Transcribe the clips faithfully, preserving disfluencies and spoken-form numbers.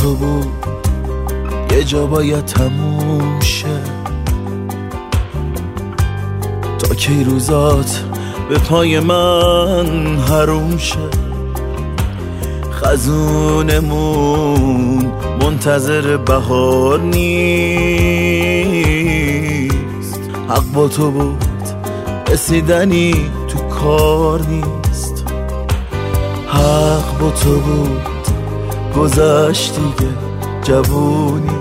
تو بود یه جا باید تموم شه، تا کی روزات به پای من حروم شه. خزونمون منتظر بهار نیست، حق با تو بود رسیدنی تو کار نیست. حق با تو بود گذشت دیگه جوونی،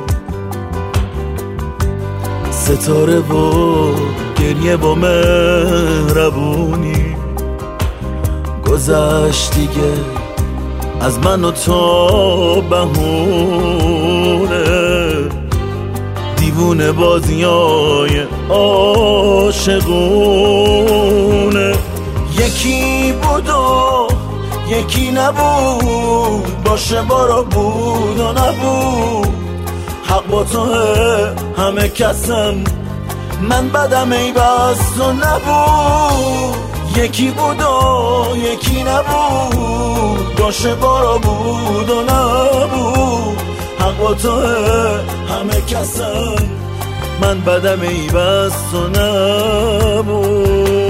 ستاره و گریه با مهربونی. گذشت دیگه از من و تو بهونه، دیوونه بازیای عاشقونه. یکی بود و یکی نبود، باشه بارا بود و نبود. حق با توه همه کسن، من بدم ای بس و نبود. یکی بود و یکی نبود، باشه بارا بود و نبود. حق با توه همه کسن، من بدم ای بس و نبود.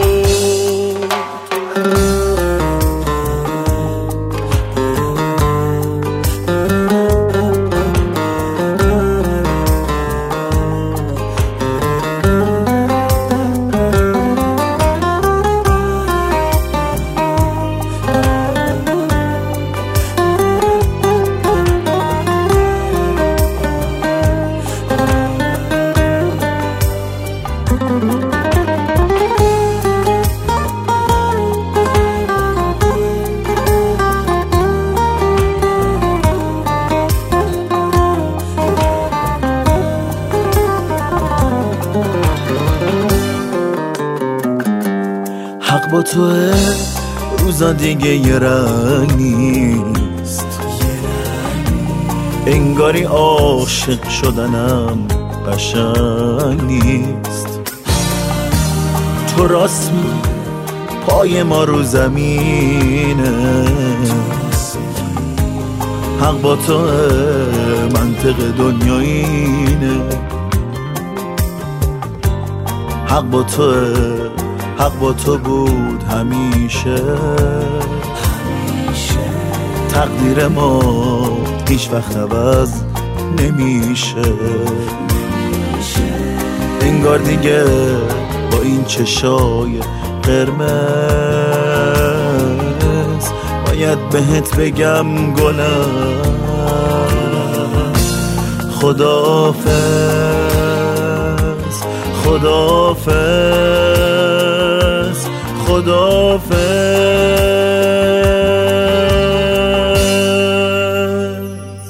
حق با توه روزا دیگه یه رنگ نیست، انگاری عاشق شدنم قشنگ نیست. تو راست میگی پای ما رو زمینه، حق با توه منطق دنیا اینه. حق با توه، حق با تو بود همیشه، تقدیر ما هیچ وقت عوض نمیشه. انگار دیگه با این چشای قرمز باید بهت بگم گلم خداحافظ، خداحافظ، خداحافظ.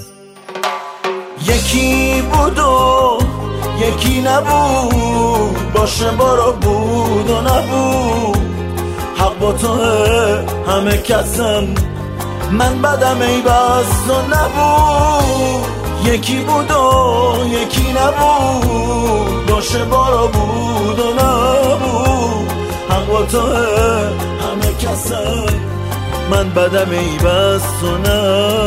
یکی بود و یکی نبود، باشه بارا بود و نبود. حق با توه همه کسن، من بدم ای بس و نبود. یکی بود و یکی نبود، باشه بارا بود و نبود. حق با توه همه کسن، من بدم ای بس و نبود.